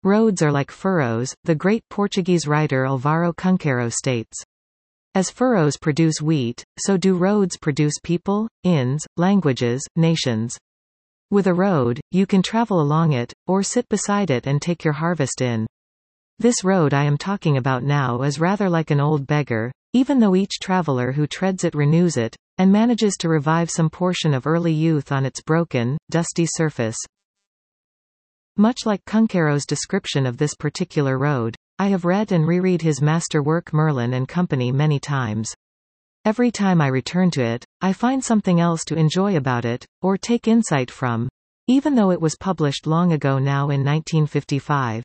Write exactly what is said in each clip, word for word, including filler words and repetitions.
Roads are like furrows, the great Portuguese writer Álvaro Cunqueiro states. As furrows produce wheat, so do roads produce people, inns, languages, nations. With a road, you can travel along it, or sit beside it and take your harvest in. This road I am talking about now is rather like an old beggar, even though each traveler who treads it renews it, and manages to revive some portion of early youth on its broken, dusty surface. Much like Cunqueiro's description of this particular road, I have read and reread his masterwork Merlin and Company many times. Every time I return to it, I find something else to enjoy about it, or take insight from, even though it was published long ago now in nineteen fifty-five.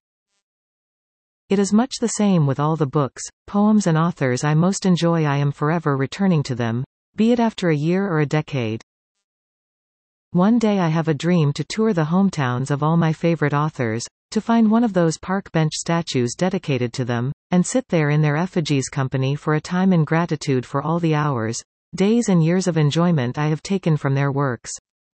It is much the same with all the books, poems and authors I most enjoy. I am forever returning to them, be it after a year or a decade. One day I have a dream to tour the hometowns of all my favorite authors, to find one of those park bench statues dedicated to them, and sit there in their effigies company for a time in gratitude for all the hours, days and years of enjoyment I have taken from their works.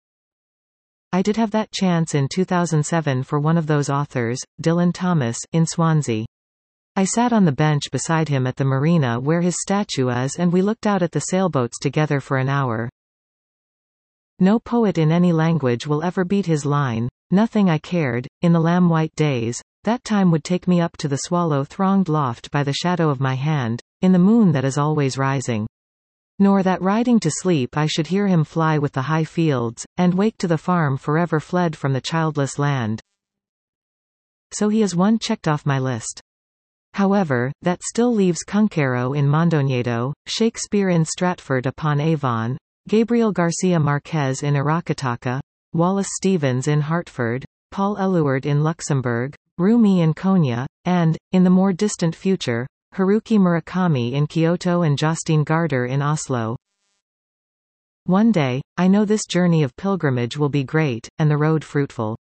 I did have that chance in two thousand seven for one of those authors, Dylan Thomas, in Swansea. I sat on the bench beside him at the marina where his statue is, and we looked out at the sailboats together for an hour. No poet in any language will ever beat his line, "Nothing I cared, in the lamb-white days, that time would take me up to the swallow-thronged loft by the shadow of my hand, in the moon that is always rising. Nor that riding to sleep I should hear him fly with the high fields, and wake to the farm forever fled from the childless land." So he is one checked off my list. However, that still leaves Cunqueiro in Mondoñedo, Shakespeare in Stratford-upon-Avon, Gabriel Garcia Marquez in Irakataka, Wallace Stevens in Hartford, Paul Eluard in Luxembourg, Rumi in Konya, and, in the more distant future, Haruki Murakami in Kyoto and Jostein Gaarder in Oslo. One day, I know this journey of pilgrimage will be great, and the road fruitful.